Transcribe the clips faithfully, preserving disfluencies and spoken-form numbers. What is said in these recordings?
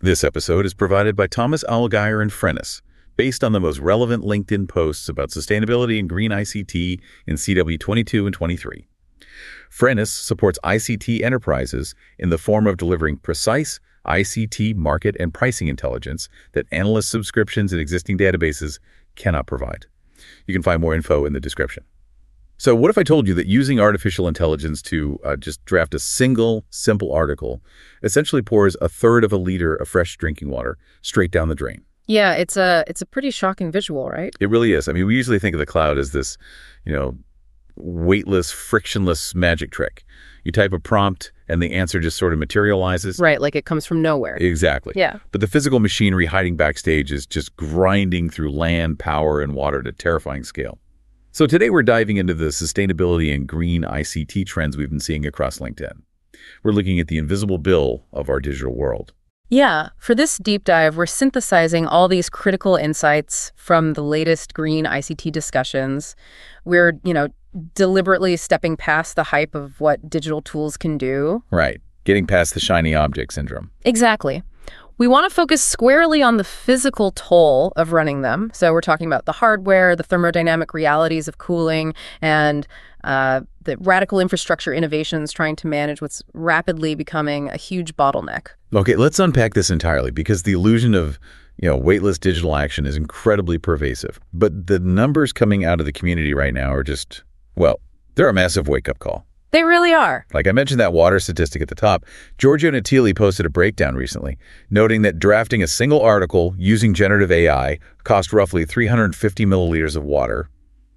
This episode is provided by Thomas Allgeier and Frennis, based on the most relevant LinkedIn posts about sustainability and green I C T in C W twenty-two and twenty-three. Frennis supports I C T enterprises in the form of delivering precise I C T market and pricing intelligence that analyst subscriptions and existing databases cannot provide. You can find more info in the description. So what if I told you that using artificial intelligence to uh, just draft a single, simple article essentially pours a third of a liter of fresh drinking water straight down the drain? Yeah, it's a it's a pretty shocking visual, right? It really is. I mean, we usually think of the cloud as this, you know, weightless, frictionless magic trick. You type a prompt and the answer just sort of materializes. Right, like it comes from nowhere. Exactly. Yeah. But the physical machinery hiding backstage is just grinding through land, power, and water at a terrifying scale. So today we're diving into the sustainability and green I C T trends we've been seeing across LinkedIn. We're looking at the invisible bill of our digital world. Yeah, for this deep dive, we're synthesizing all these critical insights from the latest green I C T discussions. We're, you know, deliberately stepping past the hype of what digital tools can do. Right. Getting past the shiny object syndrome. Exactly. We want to focus squarely on the physical toll of running them. So we're talking about the hardware, the thermodynamic realities of cooling, and uh, the radical infrastructure innovations trying to manage what's rapidly becoming a huge bottleneck. Okay, let's unpack this entirely, because the illusion of, you know, weightless digital action is incredibly pervasive. But the numbers coming out of the community right now are just, well, they're a massive wake-up call. They really are. Like I mentioned that water statistic at the top, Giorgio Natili posted a breakdown recently, noting that drafting a single article using generative A I cost roughly three hundred fifty milliliters of water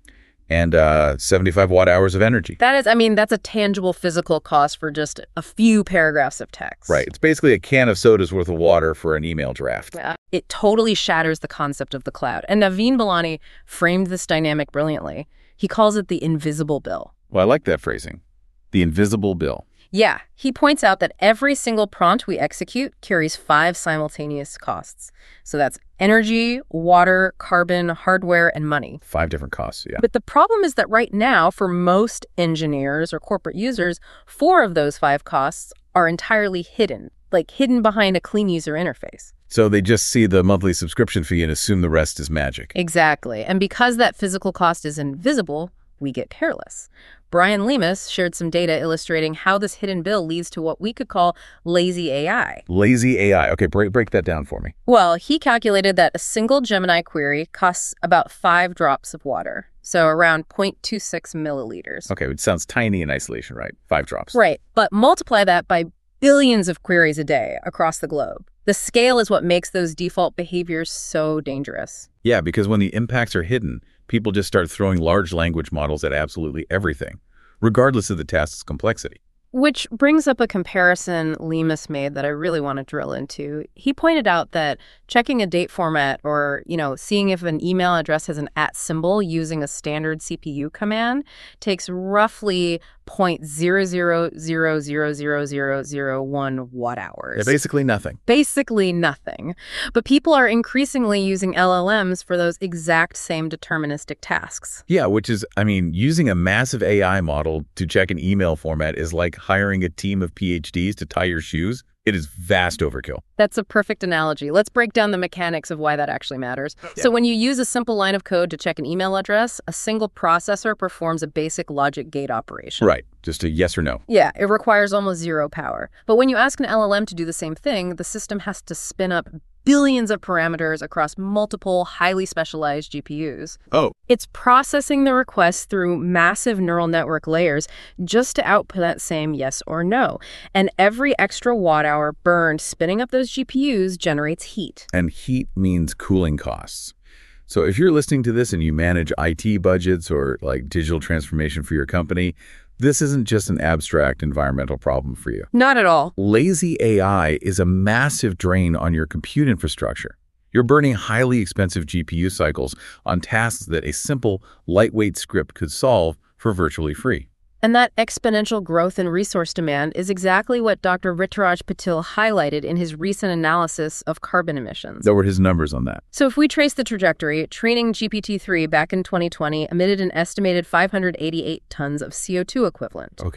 and uh, seventy-five watt hours of energy. That is, I mean, that's a tangible physical cost for just a few paragraphs of text. Right. It's basically a can of soda's worth of water for an email draft. Yeah. It totally shatters the concept of the cloud. And Naveen Balani framed this dynamic brilliantly. He calls it the invisible bill. Well, I like that phrasing. The invisible bill. Yeah, he points out that every single prompt we execute carries five simultaneous costs. So that's energy, water, carbon, hardware, and money. Five different costs, yeah. But the problem is that right now, for most engineers or corporate users, four of those five costs are entirely hidden, like hidden behind a clean user interface. So they just see the monthly subscription fee and assume the rest is magic. Exactly. And because that physical cost is invisible, we get careless. Brian Lemus shared some data illustrating how this hidden bill leads to what we could call lazy A I. Lazy A I. Okay, break, break that down for me. Well, he calculated that a single Gemini query costs about five drops of water, so around zero point two six milliliters. Okay, it sounds tiny in isolation, right? Five drops. Right, but multiply that by billions of queries a day across the globe. The scale is what makes those default behaviors so dangerous. Yeah, because when the impacts are hidden, people just start throwing large language models at absolutely everything, regardless of the task's complexity. Which brings up a comparison Lemus made that I really want to drill into. He pointed out that checking a date format or, you know, seeing if an email address has an at symbol using a standard C P U command takes roughly zero point zero zero zero zero zero zero zero one watt hours. Yeah, basically nothing. Basically nothing. But people are increasingly using L L Ms for those exact same deterministic tasks. Yeah, which is, I mean, using a massive A I model to check an email format is like hiring a team of P H Ds to tie your shoes. It is vast overkill. That's a perfect analogy. Let's break down the mechanics of why that actually matters. Yeah. So when you use a simple line of code to check an email address, a single processor performs a basic logic gate operation. Right. Just a yes or no. Yeah, it requires almost zero power. But when you ask an L L M to do the same thing, the system has to spin up billions of parameters across multiple highly specialized G P Us. Oh. It's processing the request through massive neural network layers just to output that same yes or no. And every extra watt hour burned spinning up those G P Us generates heat. And heat means cooling costs. So if you're listening to this and you manage I T budgets or like digital transformation for your company, this isn't just an abstract environmental problem for you. Not at all. Lazy A I is a massive drain on your compute infrastructure. You're burning highly expensive G P U cycles on tasks that a simple, lightweight script could solve for virtually free. And that exponential growth in resource demand is exactly what Doctor Rituraj Patil highlighted in his recent analysis of carbon emissions. What were his numbers on that? So if we trace the trajectory, training G P T three back in twenty twenty emitted an estimated five hundred eighty-eight tons of C O two equivalent. Okay.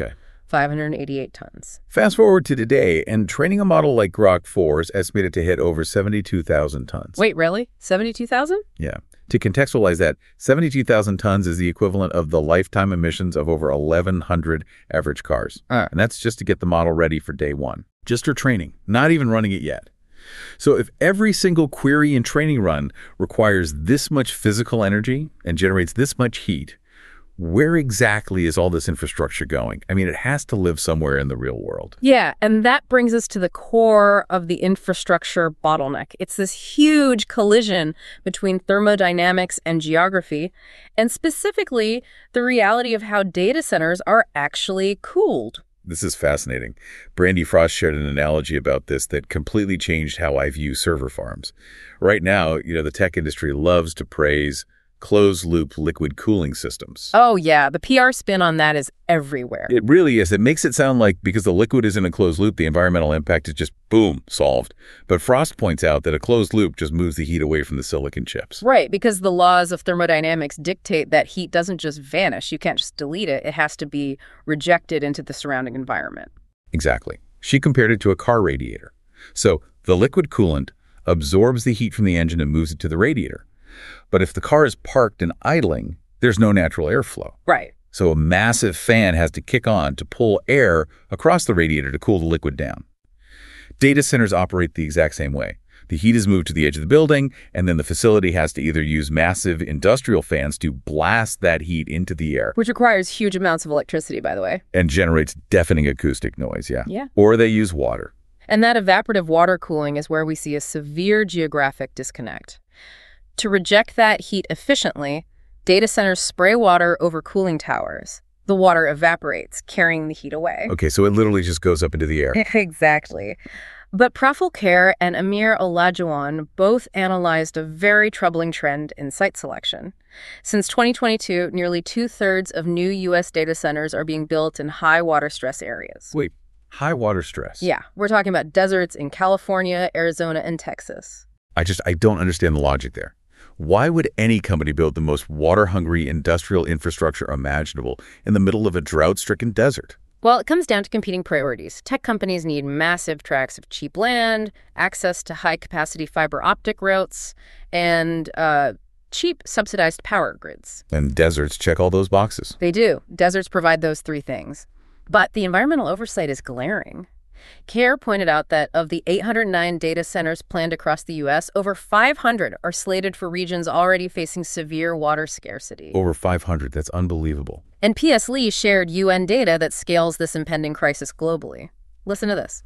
five hundred eighty-eight tons. Fast forward to today, and training a model like Grok four is estimated to hit over seventy-two thousand tons. Wait, really? seventy-two thousand? Yeah. To contextualize that, seventy-two thousand tons is the equivalent of the lifetime emissions of over eleven hundred average cars. Uh. And that's just to get the model ready for day one. Just for training, not even running it yet. So if every single query and training run requires this much physical energy and generates this much heat, where exactly is all this infrastructure going? I mean, it has to live somewhere in the real world. Yeah, and that brings us to the core of the infrastructure bottleneck. It's this huge collision between thermodynamics and geography, and specifically the reality of how data centers are actually cooled. This is fascinating. Brandy Frost shared an analogy about this that completely changed how I view server farms. Right now, you know, the tech industry loves to praise closed-loop liquid cooling systems. Oh, yeah. The P R spin on that is everywhere. It really is. It makes it sound like because the liquid is in a closed loop, the environmental impact is just, boom, solved. But Frost points out that a closed loop just moves the heat away from the silicon chips. Right, because the laws of thermodynamics dictate that heat doesn't just vanish. You can't just delete it. It has to be rejected into the surrounding environment. Exactly. She compared it to a car radiator. So the liquid coolant absorbs the heat from the engine and moves it to the radiator. But if the car is parked and idling, there's no natural airflow. Right. So a massive fan has to kick on to pull air across the radiator to cool the liquid down. Data centers operate the exact same way. The heat is moved to the edge of the building, and then the facility has to either use massive industrial fans to blast that heat into the air. Which requires huge amounts of electricity, by the way. And generates deafening acoustic noise, yeah. Yeah. Or they use water. And that evaporative water cooling is where we see a severe geographic disconnect. To reject that heat efficiently, data centers spray water over cooling towers. The water evaporates, carrying the heat away. Okay, so it literally just goes up into the air. Exactly. But Praful Kher and Amir Olajuwon both analyzed a very troubling trend in site selection. Since twenty twenty-two, nearly two-thirds of new U S data centers are being built in high water stress areas. Wait, high water stress? Yeah, we're talking about deserts in California, Arizona, and Texas. I just, I don't understand the logic there. Why would any company build the most water-hungry industrial infrastructure imaginable in the middle of a drought-stricken desert? Well, it comes down to competing priorities. Tech companies need massive tracts of cheap land, access to high-capacity fiber optic routes, and uh, cheap subsidized power grids. And deserts check all those boxes. They do. Deserts provide those three things. But the environmental oversight is glaring. Kher pointed out that of the eight hundred nine data centers planned across the U S, over five hundred are slated for regions already facing severe water scarcity. Over five hundred, that's unbelievable. And P S. Lee shared U N data that scales this impending crisis globally. Listen to this.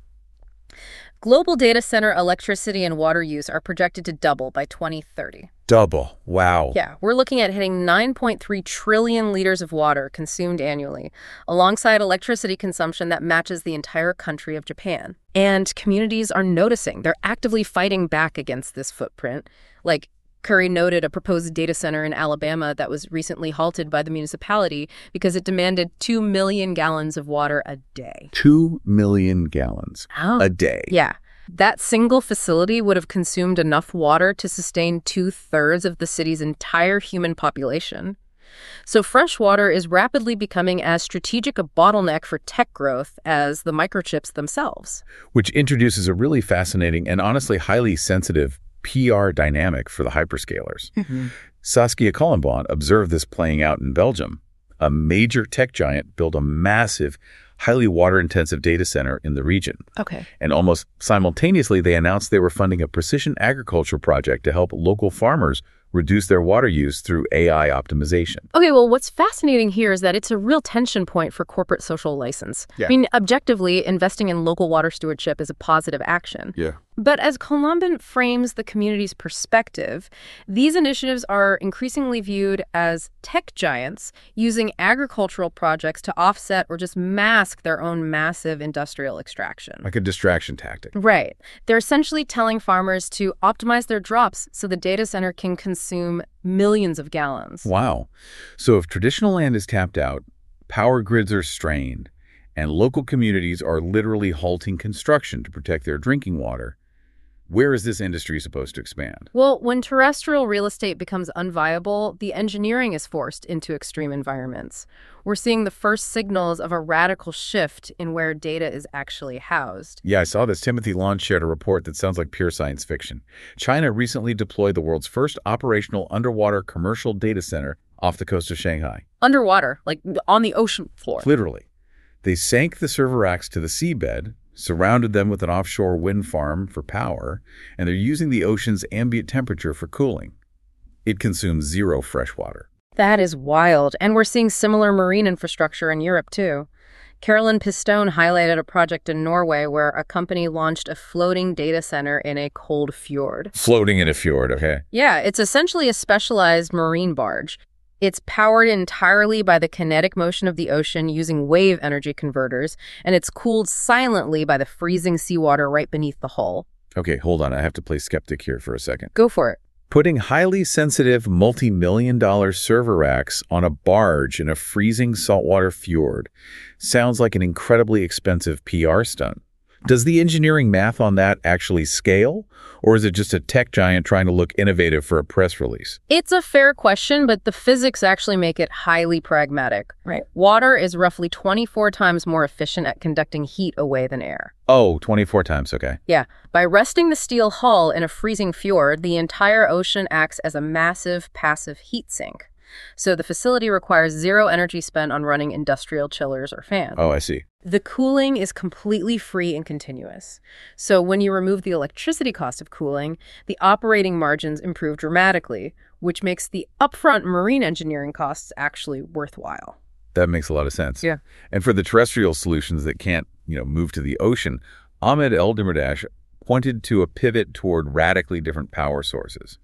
Global data center electricity and water use are projected to double by twenty thirty. Double. Wow. Yeah, we're looking at hitting nine point three trillion liters of water consumed annually, alongside electricity consumption that matches the entire country of Japan. And communities are noticing. They're actively fighting back against this footprint. Like, Curry noted a proposed data center in Alabama that was recently halted by the municipality because it demanded two million gallons of water a day. Two million gallons Oh. a day. Yeah. That single facility would have consumed enough water to sustain two-thirds of the city's entire human population. So fresh water is rapidly becoming as strategic a bottleneck for tech growth as the microchips themselves. Which introduces a really fascinating and honestly highly sensitive P R dynamic for the hyperscalers. Mm-hmm. Saskia Collenbaugh observed this playing out in Belgium. A major tech giant built a massive, highly water-intensive data center in the region. Okay. And almost simultaneously, they announced they were funding a precision agriculture project to help local farmers reduce their water use through A I optimization. Okay, well, what's fascinating here is that it's a real tension point for corporate social license. Yeah. I mean, objectively, investing in local water stewardship is a positive action. Yeah. But as Collenbaugh frames the community's perspective, these initiatives are increasingly viewed as tech giants using agricultural projects to offset or just mask their own massive industrial extraction. Like a distraction tactic. Right. They're essentially telling farmers to optimize their drops so the data center can consume millions of gallons. Wow. So if traditional land is tapped out, power grids are strained, and local communities are literally halting construction to protect their drinking water, Where is this industry supposed to expand? Well, when terrestrial real estate becomes unviable, the engineering is forced into extreme environments. We're seeing the first signals of a radical shift in where data is actually housed. Yeah, I saw this. Timothy Lawn shared a report that sounds like pure science fiction. China recently deployed the world's first operational underwater commercial data center off the coast of Shanghai. Underwater, like on the ocean floor. Literally. They sank the server racks to the seabed, surrounded them with an offshore wind farm for power, and they're using the ocean's ambient temperature for cooling. It consumes zero fresh water. That is wild. And we're seeing similar marine infrastructure in Europe, too. Carolyn Pistone highlighted a project in Norway where a company launched a floating data center in a cold fjord. Floating in a fjord, okay. Yeah, it's essentially a specialized marine barge. It's powered entirely by the kinetic motion of the ocean using wave energy converters, and it's cooled silently by the freezing seawater right beneath the hull. Okay, hold on. I have to play skeptic here for a second. Go for it. Putting highly sensitive multi-million dollar server racks on a barge in a freezing saltwater fjord sounds like an incredibly expensive P R stunt. Does the engineering math on that actually scale, or is it just a tech giant trying to look innovative for a press release? It's a fair question, but the physics actually make it highly pragmatic. Right. Water is roughly twenty-four times more efficient at conducting heat away than air. Oh, twenty-four times, okay. Yeah. By resting the steel hull in a freezing fjord, the entire ocean acts as a massive passive heat sink. So the facility requires zero energy spent on running industrial chillers or fans. Oh, I see. The cooling is completely free and continuous. So when you remove the electricity cost of cooling, the operating margins improve dramatically, which makes the upfront marine engineering costs actually worthwhile. That makes a lot of sense. Yeah. And for the terrestrial solutions that can't, you know, move to the ocean, Ahmed Eldemirdash pointed to a pivot toward radically different power sources.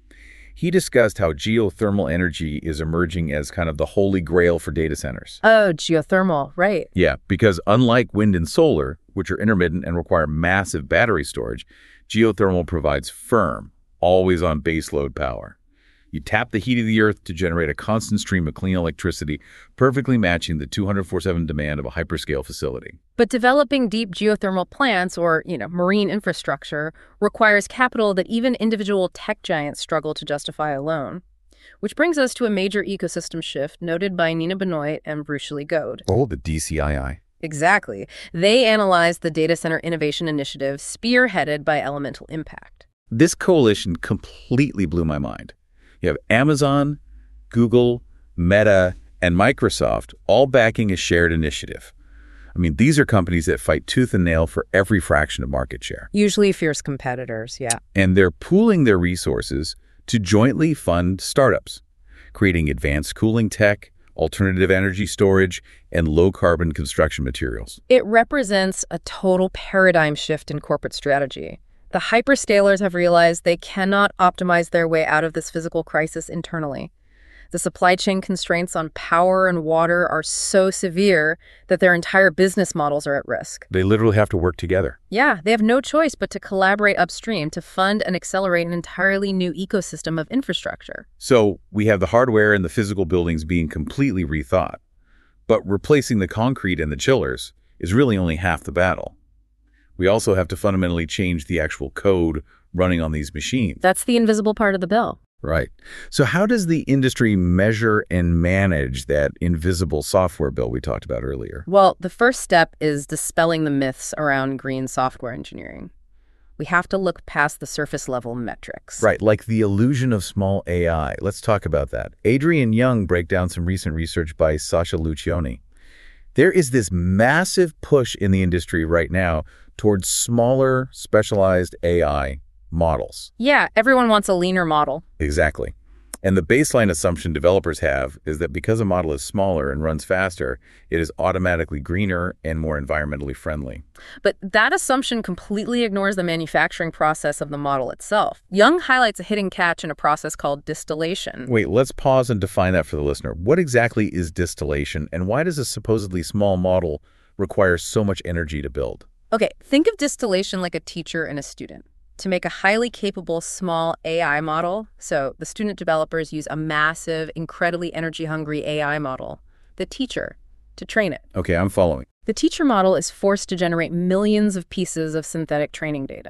He discussed how geothermal energy is emerging as kind of the holy grail for data centers. Oh, geothermal, right. Yeah, because unlike wind and solar, which are intermittent and require massive battery storage, geothermal provides firm, always-on baseload power. You tap the heat of the earth to generate a constant stream of clean electricity, perfectly matching the two hundred forty-four seven demand of a hyperscale facility. But developing deep geothermal plants or, you know, marine infrastructure requires capital that even individual tech giants struggle to justify alone. Which brings us to a major ecosystem shift noted by Nina Benoit and Bruce Shilley-Goad. Oh, the D C I I. Exactly. They analyzed the Data Center Innovation Initiative spearheaded by Elemental Impact. This coalition completely blew my mind. You have Amazon, Google, Meta, and Microsoft all backing a shared initiative. I mean, these are companies that fight tooth and nail for every fraction of market share. Usually fierce competitors, yeah. And they're pooling their resources to jointly fund startups, creating advanced cooling tech, alternative energy storage, and low-carbon construction materials. It represents a total paradigm shift in corporate strategy. The hyperscalers have realized they cannot optimize their way out of this physical crisis internally. The supply chain constraints on power and water are so severe that their entire business models are at risk. They literally have to work together. Yeah, they have no choice but to collaborate upstream to fund and accelerate an entirely new ecosystem of infrastructure. So we have the hardware and the physical buildings being completely rethought. But replacing the concrete and the chillers is really only half the battle. We also have to fundamentally change the actual code running on these machines. That's the invisible part of the bill. Right. So how does the industry measure and manage that invisible software bill we talked about earlier? Well, the first step is dispelling the myths around green software engineering. We have to look past the surface level metrics. Right, like the illusion of small A I. Let's talk about that. Adrian Young break down some recent research by Sasha Lucioni. There is this massive push in the industry right now towards smaller, specialized A I models. Yeah, everyone wants a leaner model. Exactly. And the baseline assumption developers have is that because a model is smaller and runs faster, it is automatically greener and more environmentally friendly. But that assumption completely ignores the manufacturing process of the model itself. Young highlights a hidden catch in a process called distillation. Wait, let's pause and define that for the listener. What exactly is distillation, and why does a supposedly small model require so much energy to build? Okay, think of distillation like a teacher and a student. To make a highly capable small A I model, so the student developers use a massive, incredibly energy-hungry A I model, the teacher, to train it. Okay, I'm following. The teacher model is forced to generate millions of pieces of synthetic training data.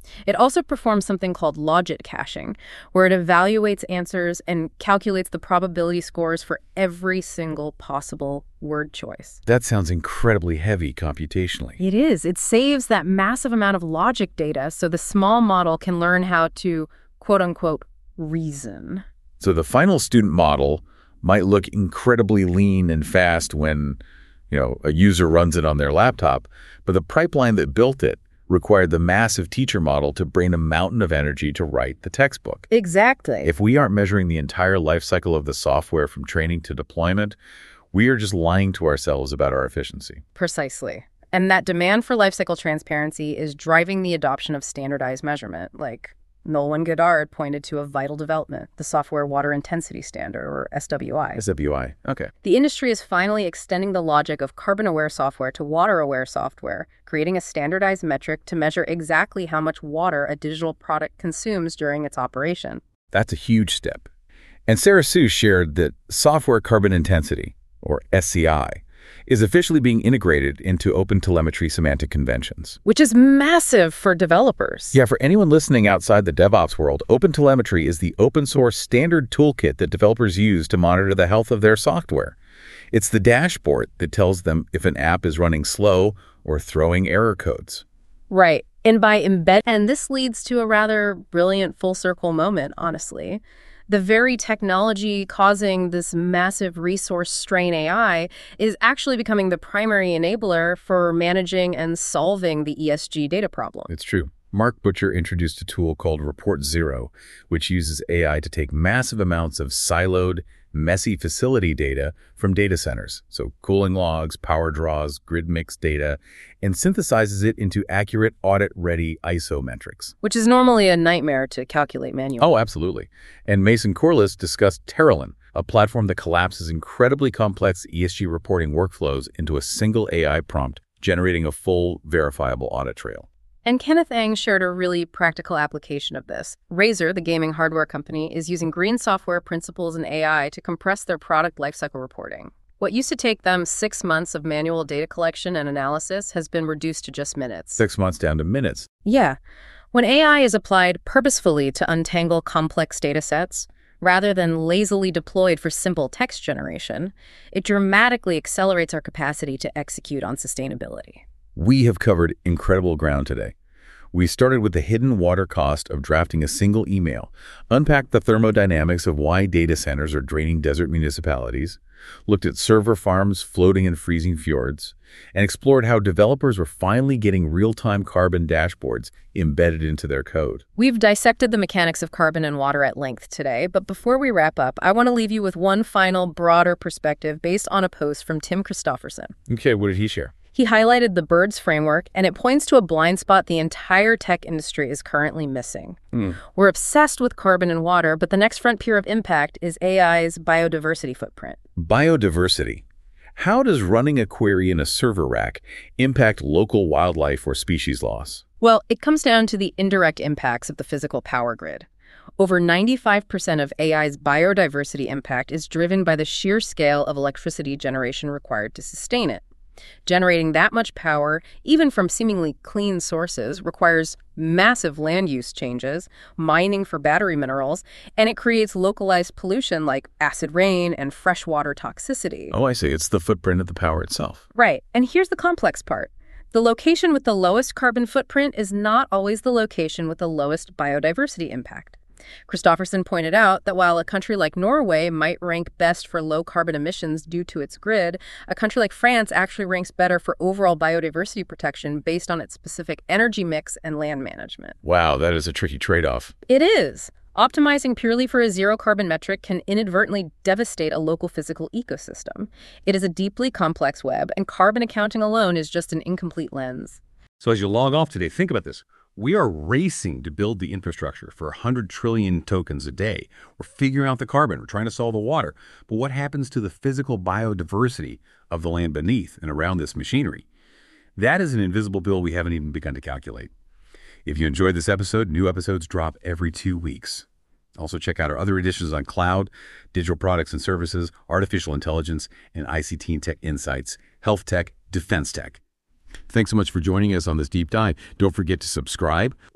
It also performs something called logit caching, where it evaluates answers and calculates the probability scores for every single possible word choice. That sounds incredibly heavy computationally. It is. It saves that massive amount of logic data so the small model can learn how to, quote-unquote, reason. So the final student model might look incredibly lean and fast when, you know, a user runs it on their laptop, but the pipeline that built it required the massive teacher model to bring a mountain of energy to write the textbook. Exactly. If we aren't measuring the entire life cycle of the software from training to deployment, we are just lying to ourselves about our efficiency. Precisely. And that demand for lifecycle transparency is driving the adoption of standardized measurement, like Nolan Goddard pointed to a vital development, the Software Water Intensity Standard, or S W I. S W I, okay. The industry is finally extending the logic of carbon-aware software to water-aware software, creating a standardized metric to measure exactly how much water a digital product consumes during its operation. That's a huge step. And Sarah Su shared that software carbon intensity, or S C I, is officially being integrated into OpenTelemetry semantic conventions. Which is massive for developers. Yeah, for anyone listening outside the DevOps world, OpenTelemetry is the open-source standard toolkit that developers use to monitor the health of their software. It's the dashboard that tells them if an app is running slow or throwing error codes. Right. And by embed, and this leads to a rather brilliant full-circle moment, honestly. The very technology causing this massive resource strain A I is actually becoming the primary enabler for managing and solving the E S G data problem. It's true. Mark Butcher introduced a tool called Report Zero, which uses A I to take massive amounts of siloed, messy facility data from data centers, so cooling logs, power draws, grid mix data, and synthesizes it into accurate audit-ready I S O metrics. Which is normally a nightmare to calculate manually. Oh, absolutely. And Mason Corliss discussed Terralyn, a platform that collapses incredibly complex E S G reporting workflows into a single A I prompt, generating a full, verifiable audit trail. And Kenneth Ang shared a really practical application of this. Razer, the gaming hardware company, is using green software principles and A I to compress their product lifecycle reporting. What used to take them six months of manual data collection and analysis has been reduced to just minutes. Six months down to minutes. Yeah. When A I is applied purposefully to untangle complex data sets, rather than lazily deployed for simple text generation, it dramatically accelerates our capacity to execute on sustainability. We have covered incredible ground today. We started with the hidden water cost of drafting a single email, unpacked the thermodynamics of why data centers are draining desert municipalities, looked at server farms floating in freezing fjords, and explored how developers were finally getting real-time carbon dashboards embedded into their code. We've dissected the mechanics of carbon and water at length today, but before we wrap up, I want to leave you with one final, broader perspective based on a post from Tim Christofferson. Okay, what did he share? He highlighted the BIRDS framework, and it points to a blind spot the entire tech industry is currently missing. Mm. We're obsessed with carbon and water, but the next frontier of impact is A I's biodiversity footprint. Biodiversity. How does running a query in a server rack impact local wildlife or species loss? Well, it comes down to the indirect impacts of the physical power grid. Over ninety-five percent of A I's biodiversity impact is driven by the sheer scale of electricity generation required to sustain it. Generating that much power, even from seemingly clean sources, requires massive land use changes, mining for battery minerals, and it creates localized pollution like acid rain and freshwater toxicity. Oh, I see. It's the footprint of the power itself. Right. And here's the complex part. The location with the lowest carbon footprint is not always the location with the lowest biodiversity impact. Christofferson pointed out that while a country like Norway might rank best for low carbon emissions due to its grid, a country like France actually ranks better for overall biodiversity protection based on its specific energy mix and land management. Wow, that is a tricky trade-off. It is. Optimizing purely for a zero-carbon metric can inadvertently devastate a local physical ecosystem. It is a deeply complex web, and carbon accounting alone is just an incomplete lens. So as you log off today, think about this. We are racing to build the infrastructure for one hundred trillion tokens a day. We're figuring out the carbon. We're trying to solve the water. But what happens to the physical biodiversity of the land beneath and around this machinery? That is an invisible bill we haven't even begun to calculate. If you enjoyed this episode, new episodes drop every two weeks. Also check out our other editions on cloud, digital products and services, artificial intelligence, and I C T and tech insights, health tech, defense tech. Thanks so much for joining us on this deep dive. Don't forget to subscribe,